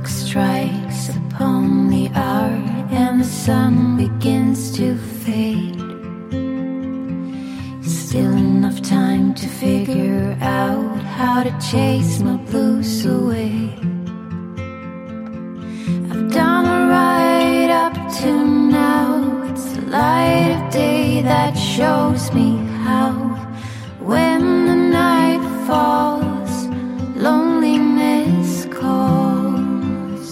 strikes upon the hour and the sun begins to fade. Still enough time to figure out how to chase my blues away. I've done right up to now. It's the light of day that shows me how. When the night falls, loneliness calls.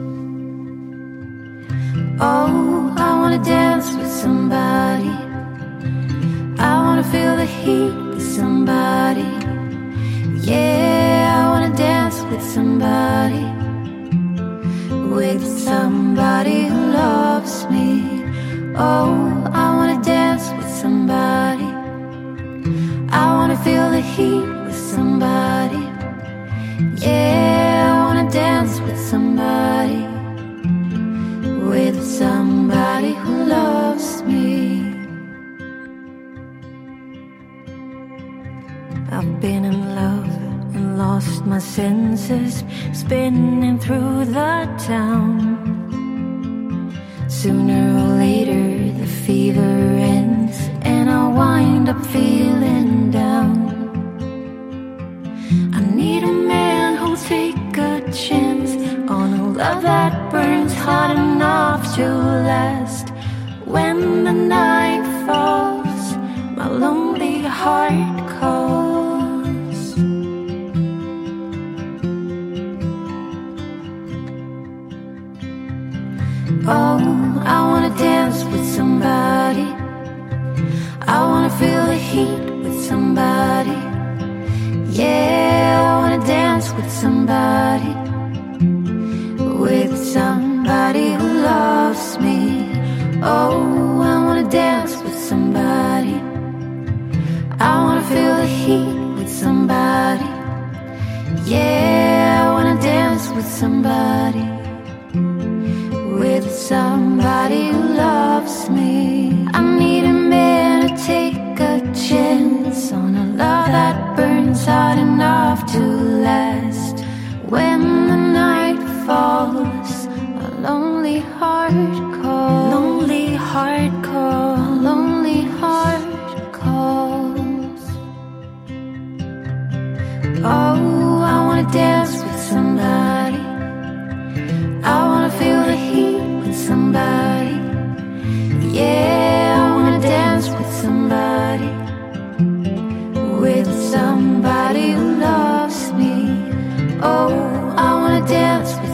Oh, I wanna dance with somebody. I wanna feel the heat with somebody. Yeah, I wanna dance with somebody. With somebody who loves me. Oh, I wanna dance with somebody. I wanna feel the heat with somebody. Yeah, I wanna dance with somebody. With somebody who loves me. I've been in love and lost my senses, spinning through the town. Sooner or later the fever ends and I wind up feeling down. I need a man who'll take a chance on a love that burns hot enough to last. When the night falls, my lonely heart calls. Oh, I wanna dance with somebody. I wanna feel the heat with somebody. Yeah, I wanna dance with somebody. With somebody who loves me. Oh, I wanna dance with somebody. I wanna feel the heat with somebody. Yeah, I wanna dance with somebody. With somebody who loves me. I need a man to take a chance on a love that burns hot enough to last. When the night falls, a lonely heart calls. Lonely heart calls. Lonely heart calls. Oh, I wanna dance with somebody. I wanna feel the heat with somebody. Yeah, I wanna dance with somebody. With somebody who loves me. Oh, I wanna dance with